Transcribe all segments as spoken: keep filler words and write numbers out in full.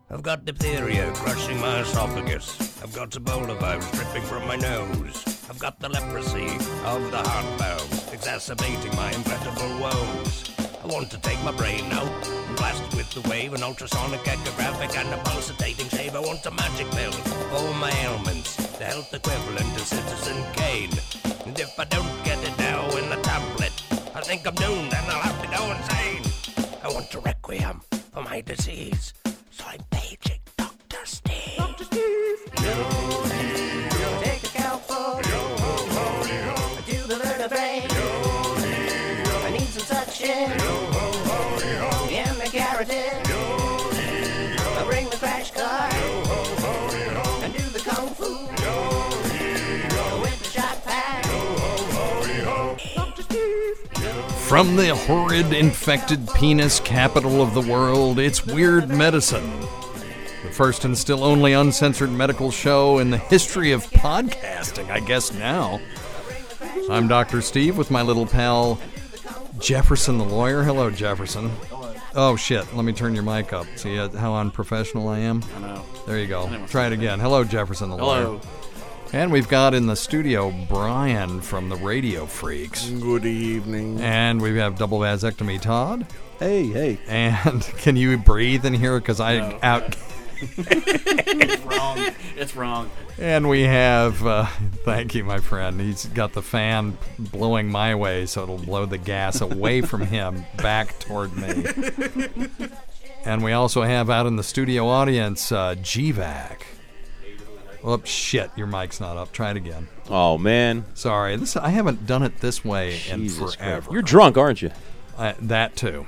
I've got diphtheria crushing my esophagus. I've got Ebola virus dripping from my nose. I've got the leprosy of the heart valves, exacerbating my incredible woes. I want to take my brain out and blast it with the wave, an ultrasonic echographic and a pulsating shave. I want a magic pill for all my ailments, the health equivalent to Citizen Kane. And if I don't get it now in a tablet, I think I'm doomed and I'll have to go insane. I want a requiem for my disease, so I'm paging Doctor Steve. Doctor Steve. Yo, yo. Take a cowboy. Yo, ho, ho, yo. Do the vertebrae. Yo, yo. I need some suction. Yo, ho, ho, yo. And the carotid. Yo, yo. I bring the crash car. Yo, ho, ho, yo. And do the kung fu. Yo, yo. With the shot pack. Yo, ho, ho, yo. Doctor Steve. From the horrid infected penis capital of the world, it's Weird Medicine. The first and still only uncensored medical show in the history of podcasting, I guess now. I'm Doctor Steve with my little pal, Jefferson the lawyer. Hello, Jefferson. Oh, shit. Let me turn your mic up. See how unprofessional I am? I know. There you go. Try it again. Hello, Jefferson the lawyer. Hello. And we've got in the studio Brian from the Radio Freaks. Good evening. And we have double vasectomy Todd. Hey, hey. And can you breathe in here? Because I No. out. It's wrong. It's wrong. And we have, uh, thank you, my friend. He's got the fan blowing my way, so it'll blow the gas away from him back toward me. And we also have out in the studio audience uh, G VAC. Oh, shit, your mic's not up. Try it again. Oh, man. Sorry, this I haven't done it this way Jesus in forever. Christ. You're drunk, aren't you? Uh, that too.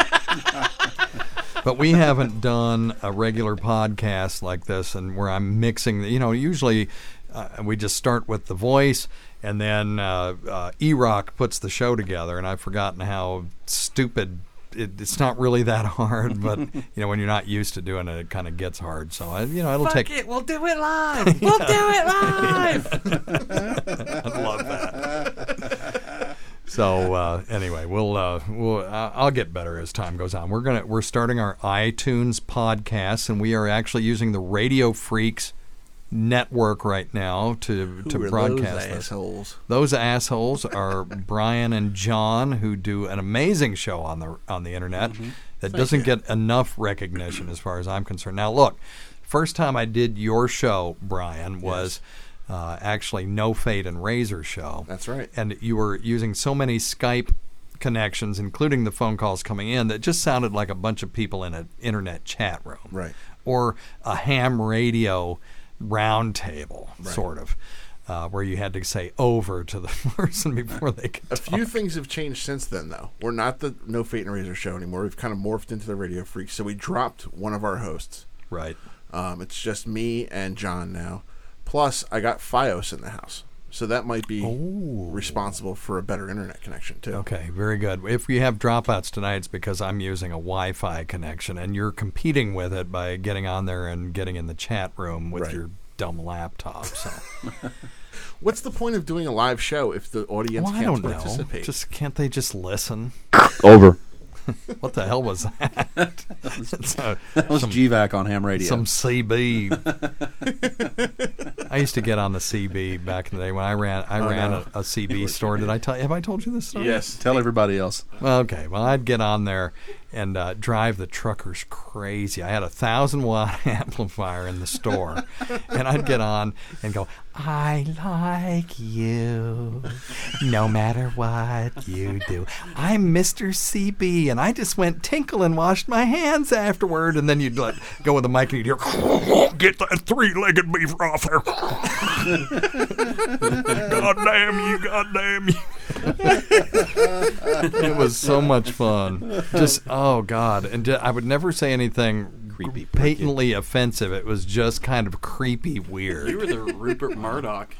But we haven't done a regular podcast like this, and where I'm mixing. You know, usually uh, we just start with the voice, and then uh, uh, E-Rock puts the show together. And I've forgotten how stupid. It, it's not really that hard, but you know, when you're not used to doing it, it kind of gets hard. So I, you know, it'll Fuck take. it. We'll do it live. We'll do it live. I love that. So uh, anyway, we'll uh, we'll uh, I'll get better as time goes on. We're gonna we're starting our iTunes podcast, and we are actually using the Radio Freaks network right now to Who to are broadcast those this. assholes? Those assholes are Brian and John, who do an amazing show on the on the internet Mm-hmm. that doesn't get enough recognition as far as I'm concerned. Now, look, first time I did your show, Brian, was uh, actually No Fate and Razor show. That's right. And you were using so many Skype connections, including the phone calls coming in, that just sounded like a bunch of people in an internet chat room. Right. Or a ham radio round table, Right. sort of, uh, where you had to say over to the person before they could A talk. few things have changed since then, though. We're not the No Fate and Razor show anymore. We've kind of morphed into the Radio Freaks, so we dropped one of our hosts. Right. Um, it's just me and John now. Plus, I got Fios in the house, so that might be Oh. responsible for a better internet connection, too. Okay, very good. If we have dropouts tonight, it's because I'm using a Wi-Fi connection, and you're competing with it by getting on there and getting in the chat room with Right. your dumb laptop. So. What's the point of doing a live show if the audience Well, I can't don't know. participate? Just can't they just listen? Over. What the hell was that? It's a- That was some, G VAC on ham radio. some C B. I used to get on the C B back in the day when I ran. I Oh, ran no. a, a C B store. Did I tell? Have I told you this story? Yes. Tell everybody else. Well, okay. Well, I'd get on there and uh, drive the truckers crazy. I had a thousand watt amplifier in the store, and I'd get on and go, "I like you, no matter what you do. I'm Mister C B," and I just went tinkle and washed my hands afterward. And then you'd like go with the mic and you'd hear, "Get that three-legged beef off there! Goddamn you! Goddamn you!" It was so much fun. Just oh god, and ju- I would never say anything Creepy, patently offensive. It was just kind of creepy weird. You were the Rupert Murdoch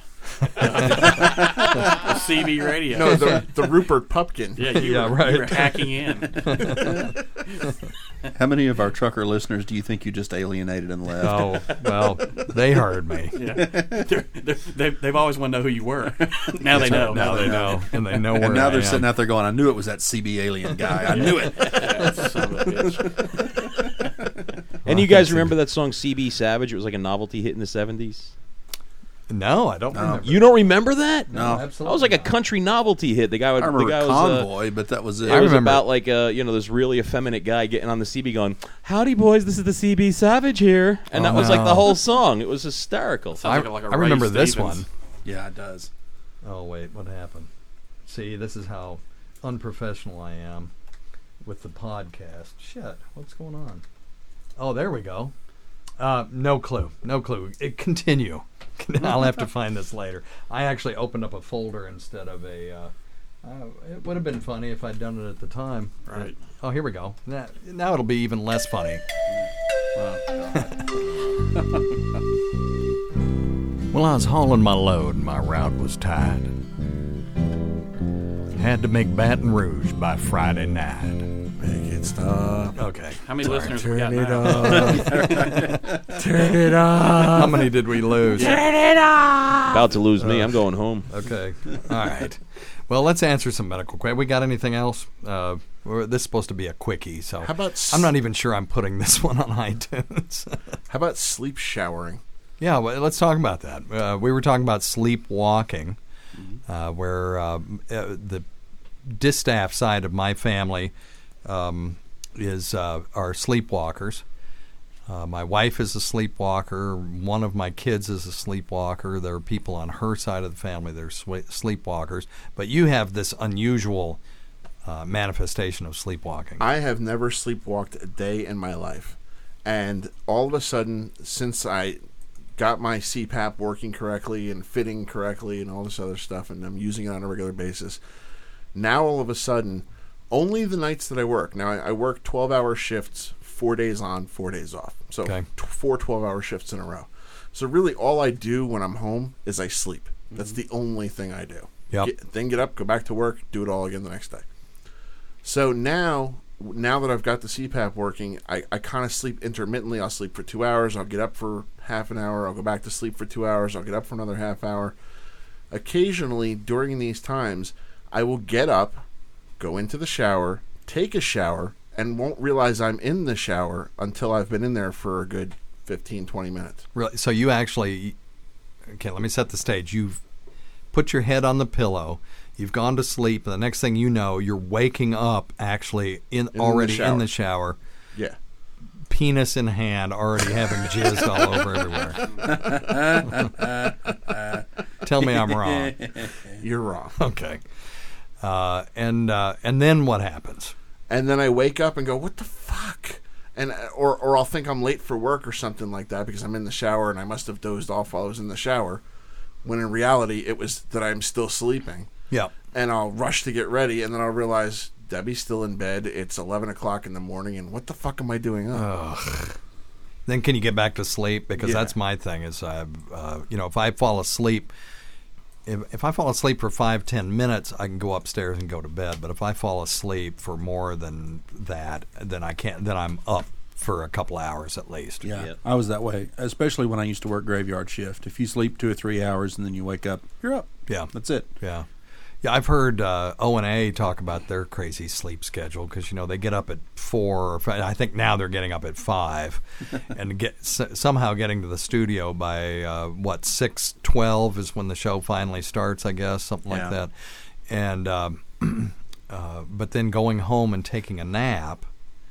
of C B radio. No, the, the Rupert Pupkin. yeah, you, Yeah, were, right. you were hacking in. How many of our trucker listeners do you think you just alienated and left? Oh well, they heard me. Yeah. They're, they're, they've, they've always wanted to know who you were. Now they know. Now they know, and they know where. And now I they're am. sitting out there going, I knew it was that C B alien guy. I knew it. Yeah, son of a bitch. And you guys remember that song C B Savage? It was like a novelty hit in the seventies. No, I don't remember. You don't remember that? No. Absolutely. That was like a country novelty hit. The guy would. I remember the guy Convoy, was, uh, but that was it. It was remember. about like uh, you know, this really effeminate guy getting on the C B going, "Howdy boys, this is the C B Savage here," and Oh, that was like no. the whole song. It was hysterical. Sounds I, like a, like a I remember Ray this Stevens. one. Yeah, it does. Oh, wait, what happened? See, this is how unprofessional I am with the podcast. Shit, what's going on? Oh, there we go. Uh, no clue. No clue. It, continue. I'll have to find this later. I actually opened up a folder instead of a... Uh, uh, it would have been funny if I'd done it at the time. Right. Oh, here we go. Now, now it'll be even less funny. Well, I was hauling my load and my route was tight. Had to make Baton Rouge by Friday night. Make it stop. Okay. How many listeners we got Turn it now? up. Turn it up. How many did we lose? About to lose me. I'm going home. Okay. All right. Well, let's answer some medical questions. We got anything else? Uh, we're- this is supposed to be a quickie, so How about s- I'm not even sure I'm putting this one on iTunes. How about sleep showering? Yeah, well, let's talk about that. Uh, we were talking about sleepwalking, uh, where uh, uh, the distaff side of my family um, is uh, are sleepwalkers. Uh, my wife is a sleepwalker. One of my kids is a sleepwalker. There are people on her side of the family that are swe- sleepwalkers. But you have this unusual uh, manifestation of sleepwalking. I have never sleepwalked a day in my life. And all of a sudden, since I got my C PAP working correctly and fitting correctly and all this other stuff, and I'm using it on a regular basis, now all of a sudden, only the nights that I work. Now, I, I work twelve-hour shifts, four days on, four days off. So Okay. t- four twelve-hour shifts in a row. So really, all I do when I'm home is I sleep. That's the only thing I do. Yep. Get, then get up, go back to work, do it all again the next day. So now, now that I've got the C PAP working, I, I kind of sleep intermittently. I'll sleep for two hours. I'll get up for half an hour. I'll go back to sleep for two hours. I'll get up for another half hour. Occasionally, during these times, I will get up, go into the shower, take a shower, and won't realize I'm in the shower until I've been in there for a good fifteen, twenty minutes. Really? So you actually, okay, let me set the stage. You've put your head on the pillow. You've gone to sleep. And the next thing you know, you're waking up actually in, the already shower. in the shower, Yeah. penis in hand, already having jizzed all over everywhere. Tell me I'm wrong. You're wrong. Okay. Uh, and uh, and then what happens? And then I wake up and go, what the fuck? And or or I'll think I'm late for work or something like that because I'm in the shower and I must have dozed off while I was in the shower, when in reality it was that I'm still sleeping. Yeah. And I'll rush to get ready, and then I'll realize Debbie's still in bed. It's eleven o'clock in the morning, and what the fuck am I doing up? Then can you get back to sleep? Because Yeah. that's my thing. Is I, uh, you know, if I fall asleep, if if I fall asleep for five ten minutes, I can go upstairs and go to bed. But if I fall asleep for more than that, then I can't. Then I'm up for a couple hours at least. Yeah, Yep. I was that way, especially when I used to work graveyard shift. If you sleep two or three hours and then you wake up, you're up. Yeah. That's it. Yeah. Yeah, I've heard uh, O and A talk about their crazy sleep schedule because, you know, they get up at four or five. I think now they're getting up at five and get s- somehow getting to the studio by, uh, what, six twelve is when the show finally starts, I guess, something like Yeah. that. And um, uh, but then going home and taking a nap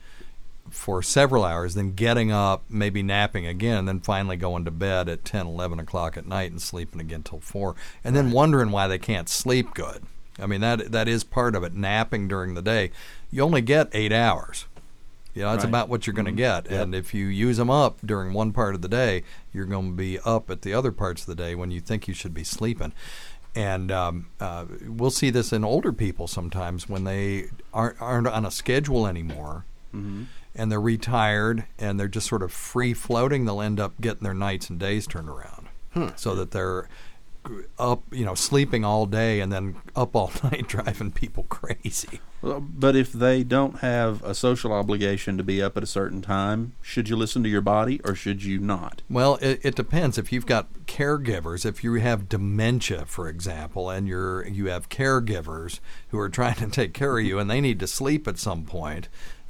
for several hours, then getting up, maybe napping again, and then finally going to bed at ten, eleven o'clock at night and sleeping again till four, and then wondering why they can't sleep good. I mean, that that is part of it, napping during the day. You only get eight hours. You know, that's Right. about what you're going to get. Yep. And if you use them up during one part of the day, you're going to be up at the other parts of the day when you think you should be sleeping. And um, uh, we'll see this in older people sometimes when they aren't, aren't on a schedule anymore. Mm-hmm. And they're retired and they're just sort of free floating, they'll end up getting their nights and days turned around. So that they're up, you know, sleeping all day and then up all night driving people crazy. Well, but if they don't have a social obligation to be up at a certain time, should you listen to your body or should you not? Well, it, it depends. If you've got caregivers, if you have dementia, for example, and you're you have caregivers who are trying to take care of you and they need to sleep at some point,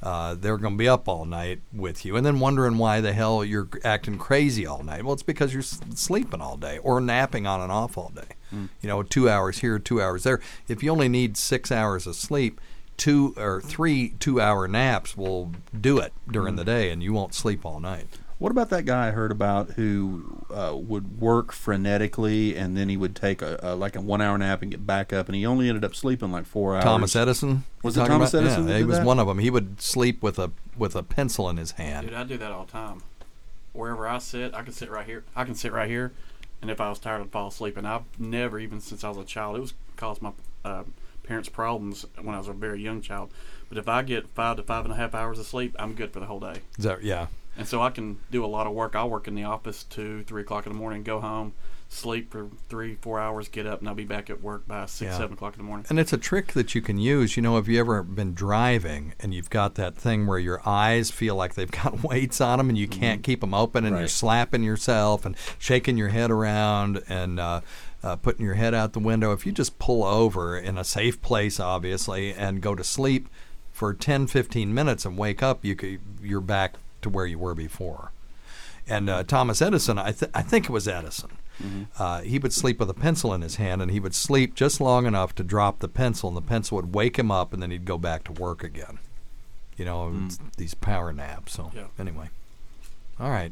Uh, they're going to be up all night with you and then wondering why the hell you're acting crazy all night. Well, it's because you're s- sleeping all day or napping on and off all day. Mm. You know, two hours here, two hours there. If you only need six hours of sleep, two or three two-hour naps will do it during mm. the day, and you won't sleep all night. What about that guy I heard about who uh, would work frenetically and then he would take a, a like a one-hour nap and get back up, and he only ended up sleeping like four hours? Thomas Edison? Was it Thomas about? Edison? Yeah, that he did was that? one of them. He would sleep with a with a pencil in his hand. Dude, I do that all the time. Wherever I sit, I can sit right here. I can sit right here, and if I was tired, I'd fall asleep. And I've never, even since I was a child, it was caused my uh, parents problems when I was a very young child. But if I get five to five and a half hours of sleep, I'm good for the whole day. Is that, yeah. And so I can do a lot of work. I'll work in the office two, three o'clock in the morning, go home, sleep for three, four hours, get up, and I'll be back at work by six, Yeah. seven o'clock in the morning. And it's a trick that you can use. You know, have you ever been driving and you've got that thing where your eyes feel like they've got weights on them and you can't keep them open, and Right. you're slapping yourself and shaking your head around and uh, uh, putting your head out the window? If you just pull over in a safe place, obviously, and go to sleep for ten, fifteen minutes and wake up, you could, you're back to where you were before. And uh, Thomas Edison, I, th- I think it was Edison, mm-hmm. uh, he would sleep with a pencil in his hand, and he would sleep just long enough to drop the pencil, and the pencil would wake him up, and then he'd go back to work again. You know, mm. these power naps. So Yeah. anyway, all right.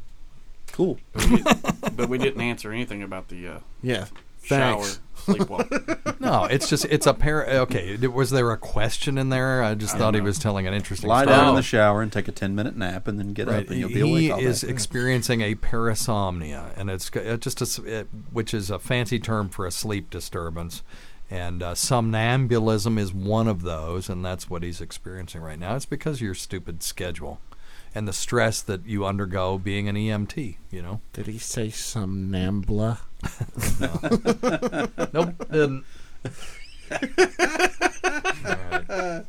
Cool. But we, did, but we didn't answer anything about the uh, Yeah. shower Thanks. sleepwalk. No, it's just, it's a pair. Okay, was there a question in there? I just I thought he don't was telling an interesting Lie story. down in the shower and take a ten-minute nap and then get Right. up and you'll be He awake all is day. experiencing a parasomnia, and it's g- it just a s it, which is a fancy term for a sleep disturbance. And uh, somnambulism is one of those, and that's what he's experiencing right now. It's because of your stupid schedule and the stress that you undergo being an E M T, you know? Did he say somnambula? Nope, didn't. All right.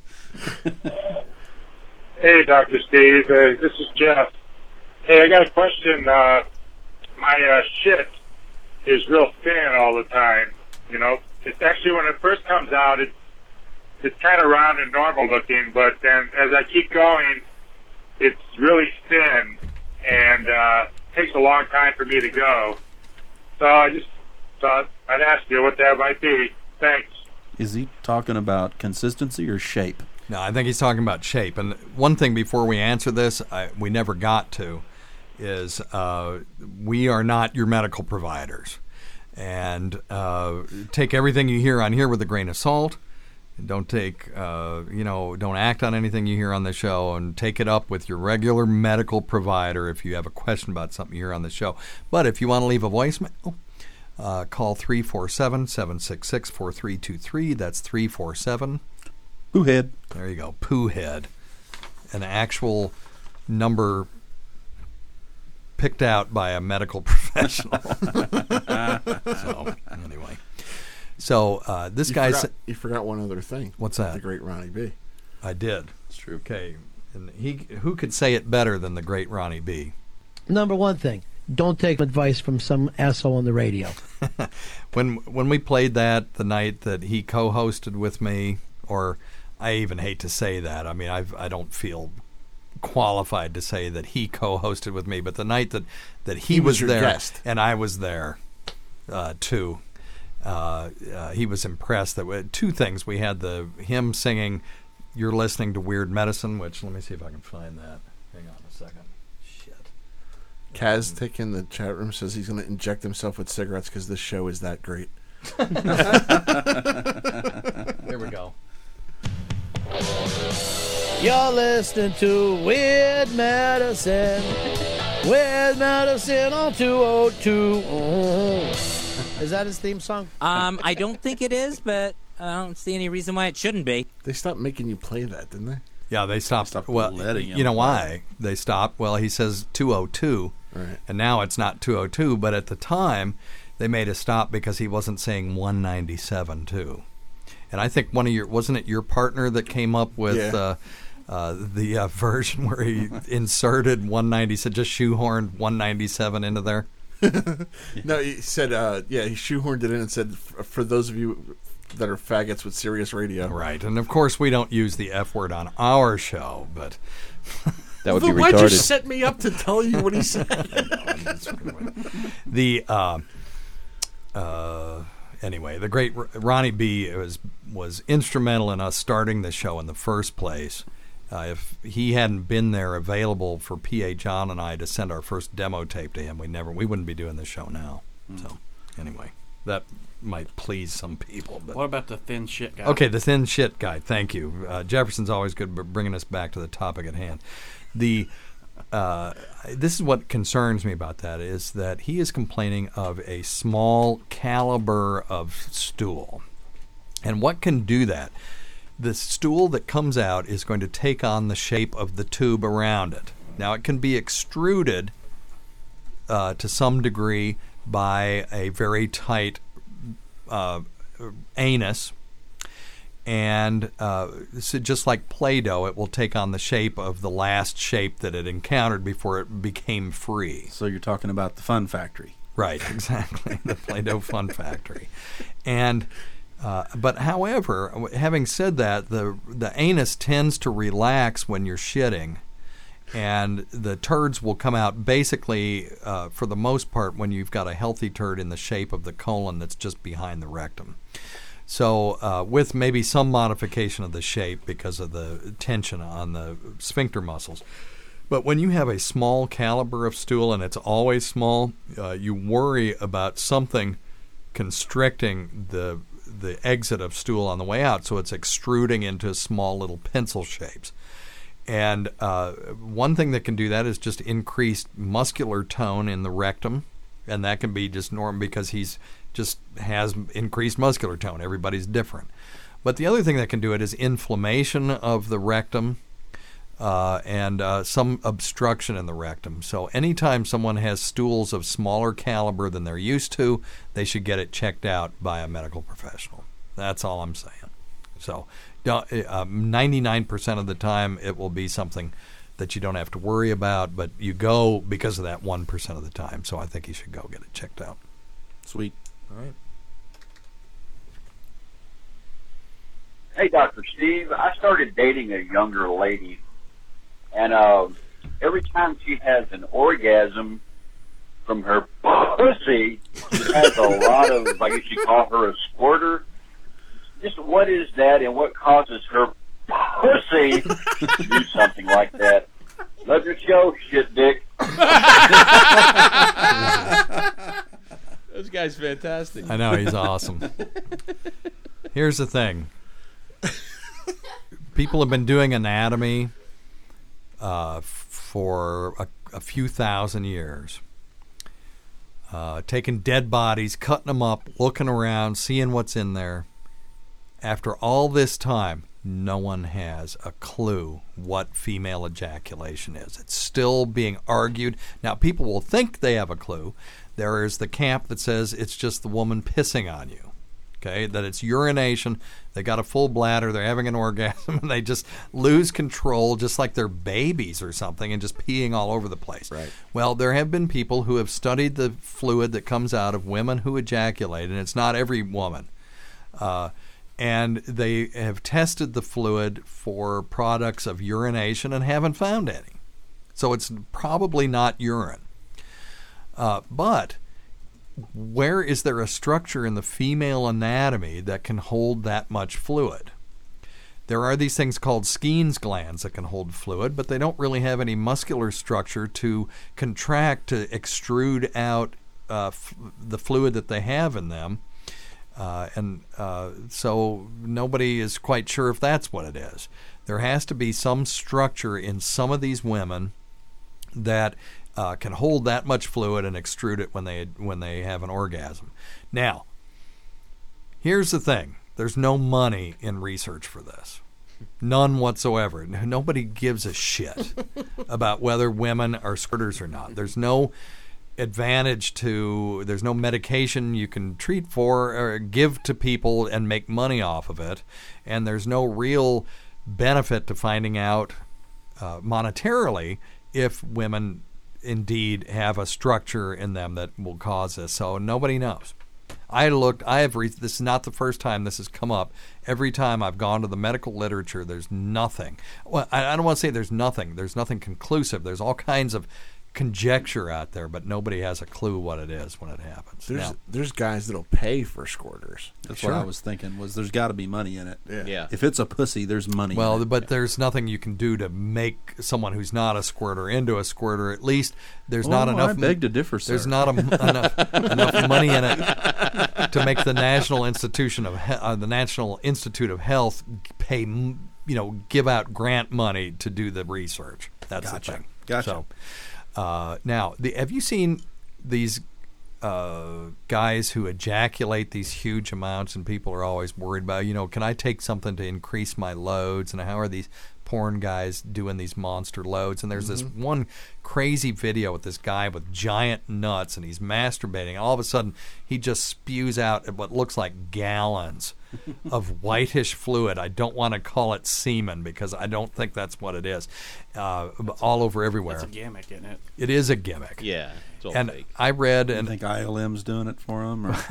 Hey, Doctor Steve. Uh, this is Jeff. Hey, I got a question. Uh, my uh, shit is real thin all the time. You know, it's actually when it first comes out, it's it's kind of round and normal looking, but then as I keep going, it's really thin, and uh, it takes a long time for me to go. So I just thought I'd ask you what that might be. Thanks. Is he talking about consistency or shape? No, I think he's talking about shape. And one thing before we answer this, I, we never got to, is uh, we are not your medical providers. And uh, take everything you hear on here with a grain of salt. Don't take, uh, you know, don't act on anything you hear on the show, and take it up with your regular medical provider if you have a question about something you hear on the show. But if you want to leave a voicemail, uh, call three four seven, seven six six, four three two three. That's three four seven. Pooh head. There you go, Pooh head. An actual number picked out by a medical professional. So, anyway. So, uh, this You guy forgot, said, you forgot one other thing. What's that? The great Ronnie B. I did. It's true. Okay. And he, who could say it better than the great Ronnie B? Number one thing, don't take advice from some asshole on the radio. When when we played that the night that he co-hosted with me, or I even hate to say that. I mean, I've, I don't feel qualified to say that he co-hosted with me, but the night that, that he, He was, was your there guest. and I was there uh, too, uh, uh, he was impressed that we, two things. We had the him singing "You're Listening to Weird Medicine," which, let me see if I can find that. Hang on a second. Shit. Kaz Tick in the chat room says he's going to inject himself with cigarettes because this show is that great. Here we go. You're listening to Weird Medicine. Weird Medicine on two oh two. Is that his theme song? Um, I don't think it is, but I don't see any reason why it shouldn't be. They stopped making you play that, didn't they? Yeah, they stopped. Stopped well, letting him you know play. why they stopped? Well, he says two oh two, Right. and now it's not two oh two. But at the time, they made a stop because he wasn't saying one ninety-seven too. And I think one of your wasn't it your partner that came up with Yeah. uh, uh, the uh, version where he inserted one ninety-seven, just shoehorned one ninety-seven into there. No, he said, uh, yeah, he shoehorned it in and said, "F- for those of you, that are faggots with Sirius Radio. Right, and of course we don't use the F word on our show, but That would Then be why'd you retarded. set me up to tell you what he said? the uh, uh, anyway, the great R- Ronnie B was was instrumental in us starting the show in the first place. Uh, if he hadn't been there available for P A John and I to send our first demo tape to him, we never we wouldn't be doing the show now. Mm. So anyway, that might please some people. But What about the thin shit guy? okay, the thin shit guy. Thank you. Uh, Jefferson's always good at bringing us back to the topic at hand. The uh, this is what concerns me about that is that he is complaining of a small caliber of stool, and what can do that? The stool that comes out is going to take on the shape of the tube around it. Now, it can be extruded uh, to some degree by a very tight uh, anus, and uh, so just like Play-Doh, it will take on the shape of the last shape that it encountered before it became free. So you're talking about the Fun Factory. Right, exactly, the Play-Doh Fun Factory. And uh, but however, having said that, the the anus tends to relax when you're shitting, and the turds will come out basically, uh, for the most part, when you've got a healthy turd in the shape of the colon that's just behind the rectum. So uh, with maybe some modification of the shape because of the tension on the sphincter muscles. But when you have a small caliber of stool, and it's always small, uh, you worry about something constricting the the exit of stool on the way out, so it's extruding into small little pencil shapes. And uh, one thing that can do that is just increased muscular tone in the rectum, and that can be just normal because he's just has increased muscular tone. Everybody's different. But the other thing that can do it is inflammation of the rectum uh, and uh, some obstruction in the rectum. So anytime someone has stools of smaller caliber than they're used to, they should get it checked out by a medical professional. That's all I'm saying. So uh, ninety-nine percent of the time it will be something that you don't have to worry about, but you go because of that one percent of the time. So I think you should go get it checked out. Sweet. All right. Hey, Doctor Steve, I started dating a younger lady, and uh, every time she has an orgasm from her pussy, she has a lot of, I guess you call her a squirter. Just what is that, and what causes her pussy to do something like that? Love your show, shit dick. This guy's fantastic. I know, he's awesome. Here's the thing. People have been doing anatomy uh, f- for a, a few thousand years. Uh, taking dead bodies, cutting them up, looking around, seeing what's in there. After all this time, no one has a clue what female ejaculation is. It's still being argued. Now, people will think they have a clue. There is the camp that says it's just the woman pissing on you. Okay, that it's urination. They got a full bladder. They're having an orgasm, and they just lose control, just like they're babies or something, and just peeing all over the place. Right. Well, there have been people who have studied the fluid that comes out of women who ejaculate, and it's not every woman. Uh, and they have tested the fluid for products of urination and haven't found any. So it's probably not urine. Uh, but where is there a structure in the female anatomy that can hold that much fluid? There are these things called Skene's glands that can hold fluid, but they don't really have any muscular structure to contract, to extrude out uh, f- the fluid that they have in them. Uh, and uh, so nobody is quite sure if that's what it is. There has to be some structure in some of these women that Uh, can hold that much fluid and extrude it when they when they have an orgasm. Now, here's the thing. There's no money in research for this. None whatsoever. Nobody gives a shit about whether women are squirters or not. There's no advantage to, there's no medication you can treat for or give to people and make money off of it. And there's no real benefit to finding out uh, monetarily if women indeed have a structure in them that will cause this. So nobody knows. I looked. I have. Re- this is not the first time this has come up. Every time I've gone to the medical literature, there's nothing. Well, I, I don't want to say there's nothing. There's nothing conclusive. There's all kinds of conjecture out there, but nobody has a clue what it is when it happens. There's Now, there's guys that'll pay for squirters. That's Sure. what I was thinking. Was there's got to be money in it? Yeah. Yeah. If it's a pussy, there's money. well, in it. but there's nothing you can do to make someone who's not a squirter into a squirter. At least there's not Oh, enough. I beg to differ, sir. There's not a, enough enough money in it to make the National Institution of He- uh, the National Institute of Health pay, m- you know, give out grant money to do the research. That's Gotcha. the thing. Gotcha. So, uh, now, the, have you seen these uh, guys who ejaculate these huge amounts, and people are always worried about, you know, can I take something to increase my loads, and how are these porn guys doing these monster loads? And there's this one crazy video with this guy with giant nuts, and he's masturbating. All of a sudden, he just spews out what looks like gallons of whitish fluid. I don't want to call it semen because I don't think that's what it is. Uh, all over everywhere. That's a gimmick, isn't it? It is a gimmick. Yeah. It's all And fake. I read, You and think I L M's doing it for him? Or?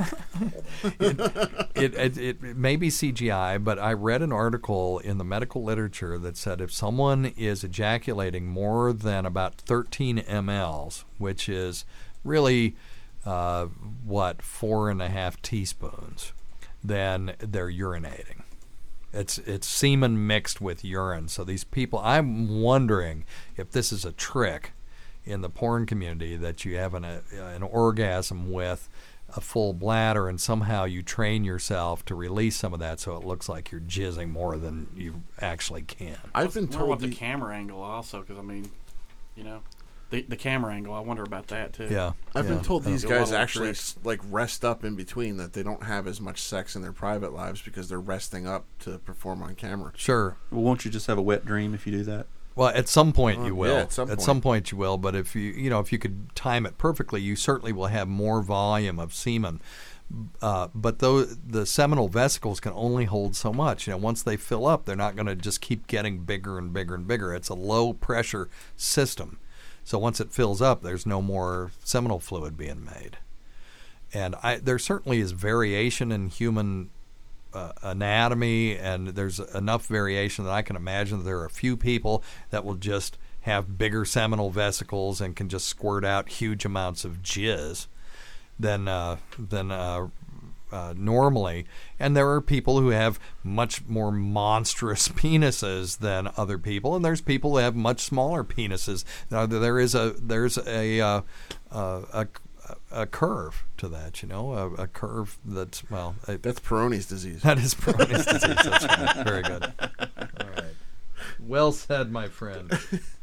it, it, it may be C G I, but I read an article in the medical literature that said if someone is ejaculating more than about thirteen milliliters, which is really, uh, what, four and a half teaspoons, then they're urinating. It's it's semen mixed with urine. So these people, I'm wondering if this is a trick in the porn community, that you have an, a, an orgasm with a full bladder, and somehow you train yourself to release some of that so it looks like you're jizzing more than you actually can. I've been Wonder told what the the, camera angle also, because I mean, you know, the the camera angle. I wonder about that too. Yeah. I've yeah. been told these There's a lot guys of actually tricks. s- like rest up in between, that they don't have as much sex in their private lives because they're resting up to perform on camera. Sure. Well, won't you just have a wet dream if you do that? Well, at some point Uh, you will. yeah, at some point. point you will. But if you you know if you could time it perfectly, you certainly will have more volume of semen. Uh, but though the seminal vesicles can only hold so much, you know, once they fill up, they're not going to just keep getting bigger and bigger and bigger. It's a low pressure system, so once it fills up, there's no more seminal fluid being made. And I, there certainly is variation in human uh, anatomy, and there's enough variation that I can imagine that there are a few people that will just have bigger seminal vesicles and can just squirt out huge amounts of jizz than uh, than uh, uh, normally, and there are people who have much more monstrous penises than other people, and there's people who have much smaller penises. Now, there is a there's a uh, uh, a a curve to that, you know, a, a curve that's, well, a, That's Peyronie's disease. that is Peyronie's disease. That's right. Very good. All right. Well said, my friend.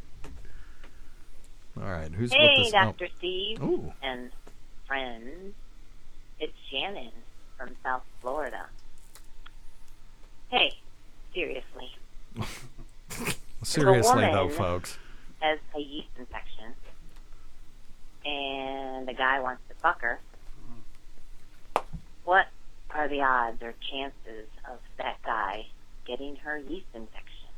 All right. Who's Hey, with this? Doctor Steve Ooh. and friends. It's Shannon from South Florida. Hey, seriously. Oh, seriously, though, woman folks. Has a yeast infection, and the guy wants to fuck her. What are the odds or chances of that guy getting her yeast infection?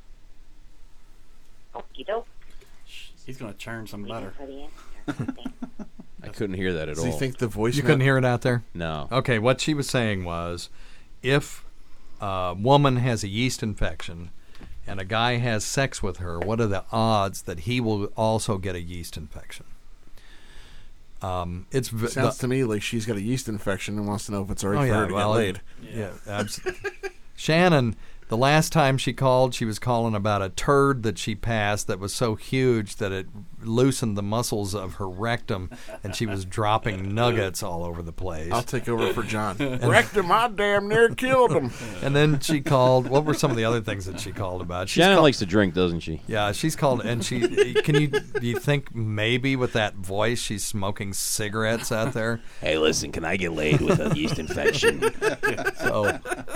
Okie doke. He's gonna churn some Waiting butter. for the answer. Thanks. I couldn't hear that at Does all. he think the voice? You couldn't hear it out there? No. Okay, what she was saying was, if a woman has a yeast infection and a guy has sex with her, what are the odds that he will also get a yeast infection? Um, it's v- Sounds the, to me like she's got a yeast infection and wants to know if it's alright oh for yeah, her to well, get laid. yeah, absolutely. Shannon, the last time she called, she was calling about a turd that she passed that was so huge that it loosened the muscles of her rectum, and she was dropping nuggets all over the place. I'll take over for John. Rectum, I damn near killed him. And then she called. What were some of the other things that she called about? She's Shannon called, likes to drink, doesn't she? Yeah, she's called, and she. Can you do you think maybe with that voice she's smoking cigarettes out there? Hey, listen, can I get laid with a yeast infection? So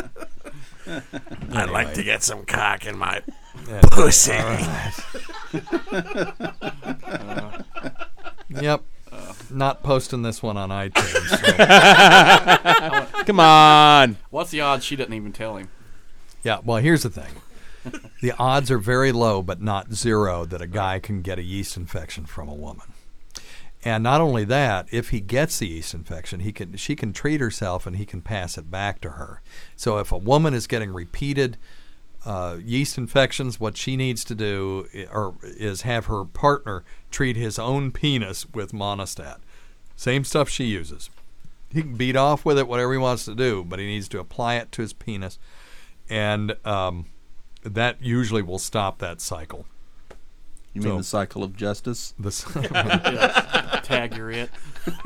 I'd like to get some cock in my yeah, pussy. all right. Uh, yep. Not posting this one on iTunes. So. Come on. What's the odds she didn't even tell him? Yeah, well, here's the thing. The odds are very low, but not zero, that a guy can get a yeast infection from a woman. And not only that, if he gets the yeast infection, he can she can treat herself and he can pass it back to her. So if a woman is getting repeated uh, yeast infections, what she needs to do or is have her partner treat his own penis with Monistat. Same stuff she uses. He can beat off with it, whatever he wants to do, but he needs to apply it to his penis, and um, that usually will stop that cycle. You mean so, the cycle of justice? The yeah. Tag you're it.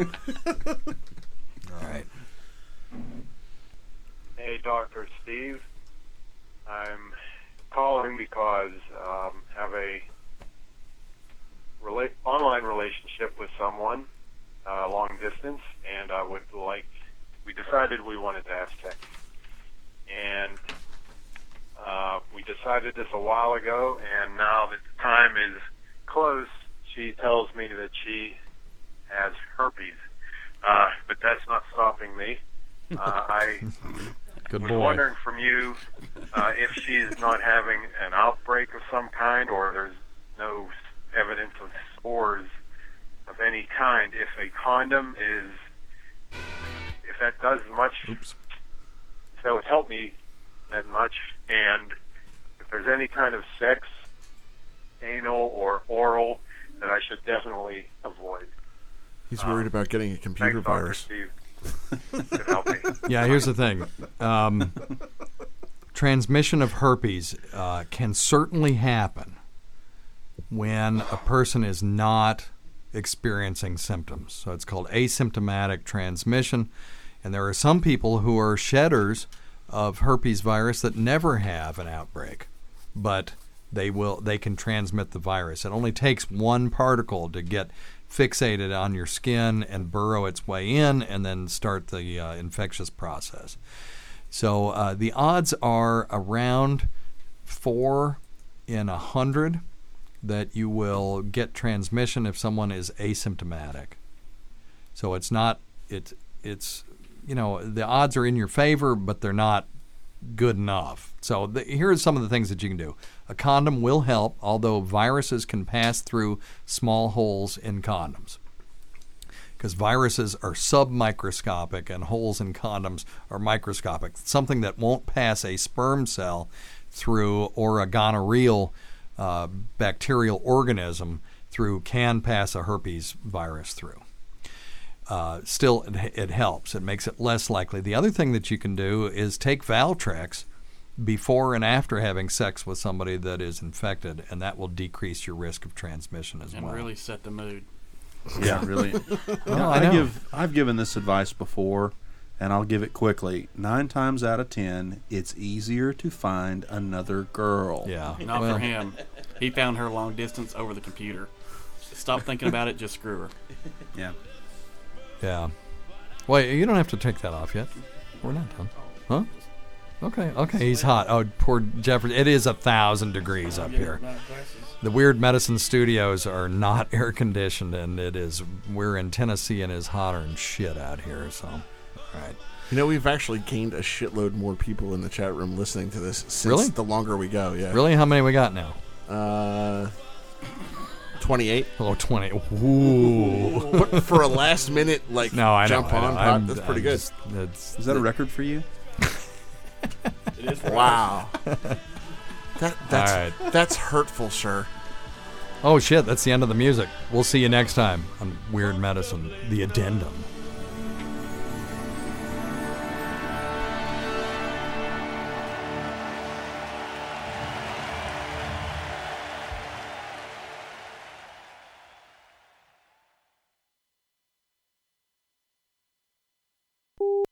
All right. Hey, Doctor Steve. I'm calling because um, I have a rela- online relationship with someone, uh, long distance, and I would like. We decided we wanted to have sex, and Uh, we decided this a while ago, and now that the time is close, she tells me that she has herpes. Uh, but that's not stopping me. Uh, I Good was boy. wondering from you uh, if she's not having an outbreak of some kind, or there's no evidence of spores of any kind. If a condom is, if that does much, Oops. if that would help me that much, and if there's any kind of sex, anal or oral, that I should definitely avoid. He's worried um, about getting a computer thanks, virus. Doctor Steve. Could help me. Yeah, here's the thing. Um, transmission of herpes uh, can certainly happen when a person is not experiencing symptoms. So it's called asymptomatic transmission, and there are some people who are shedders of herpes virus that never have an outbreak, but they will they can transmit the virus. It only takes one particle to get fixated on your skin and burrow its way in and then start the uh, infectious process. So uh, the odds are around four in a hundred that you will get transmission if someone is asymptomatic. So it's not it's it's you know, the odds are in your favor, but they're not good enough. So the, here are some of the things that you can do. A condom will help, although viruses can pass through small holes in condoms, because viruses are submicroscopic and holes in condoms are microscopic. Something that won't pass a sperm cell through or a gonorrheal uh, bacterial organism through can pass a herpes virus through. Uh, still, it, it helps. It makes it less likely. The other thing that you can do is take Valtrex before and after having sex with somebody that is infected, and that will decrease your risk of transmission as and well. And really set the mood. Yeah, really. Well, I, I know. give, I've given this advice before, and I'll give it quickly. Nine times out of ten, it's easier to find another girl. Yeah. Not well, for him. He found her long distance over the computer. Stop thinking about it, just screw her. Yeah. Yeah. Wait, you don't have to take that off yet. We're not done. Huh? Okay, okay, he's hot. Oh, poor Jeffrey. It is a thousand degrees up here. The Weird Medicine Studios are not air conditioned, and it is. We're in Tennessee, and it's hotter than shit out here. So, all right. You know, we've actually gained a shitload more people in the chat room listening to this since Really? the longer we go. Yeah. Really? How many we got now? Uh, twenty-eight. Oh, twenty. Ooh. But for a last minute, like, no, I jump know, I on, know. pot, I'm- that's pretty I'm good. just- that's- Is that a record for you? It is for Wow. That, that's, All right. that's hurtful, sir. Oh, shit, that's the end of the music. We'll see you next time on Weird Medicine, the addendum.